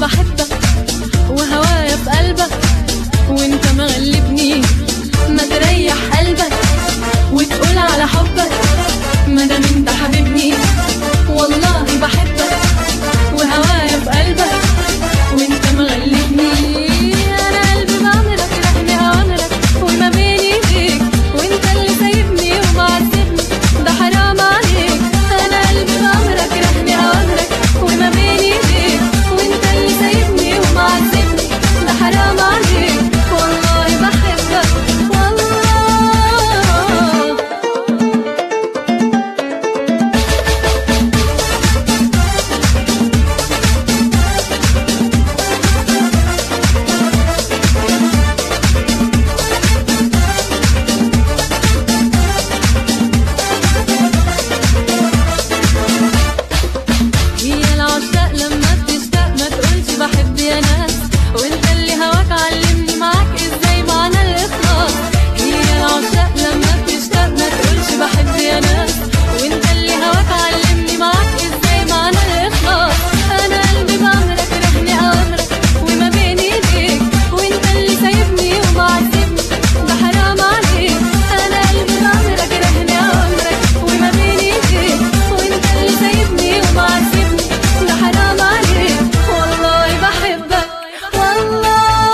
بحبك وهوايا في قلبك وانت مغلبني. ما تريح قلبك وتقول على حبك مادام انت حبيبني. والله بحبك وهوايا في قلبك وانت مغلبني. انا قلبي بأمرك رهن اوامرك وما بيني بيك وانت اللي سايبني ومعذبني ده حرام عليك. انا قلبي بأمرك رهن اوامرك وما بيني بيك وانت اللي سايبني ومعذبني ده حرام عليك. والله بحبك والله. هي العشاق لما بتشتاق ما تقولش بحب يا ناس وانت اللي هواك علمني معاك ازاي معنى الاخلاص. هي العشاق لما بتشتاق ما تقولش بحب يا ناس وانت اللي هواك علمني معاك ازاي معنى الاخلاص. انا قلبي بأمرك رهن اوامرك وما بيني ايديك وانت اللي سايبني ومعذبني ده حرام عليك. انا قلبي بأمرك رهن اوامرك وما بيني ايديك وانت اللي سايبني ومعذبني ده حرام عليك. والله بحبك والله.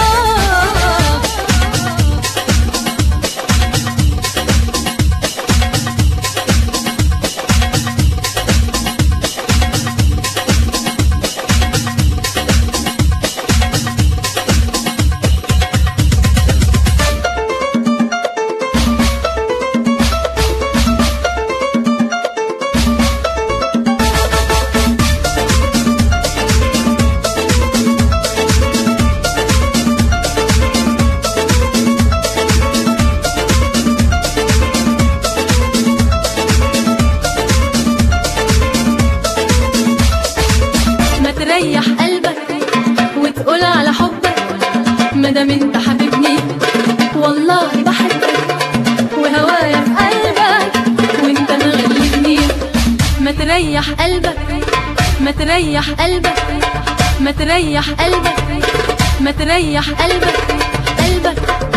ما تريح قلبك وتقول على حبك مادام انت حبيبني. والله بحبك وهوايا في قلبك وانت مغلبني. ما تريح قلبك ما تريح قلبك ما تريح قلبك ما تريح قلبك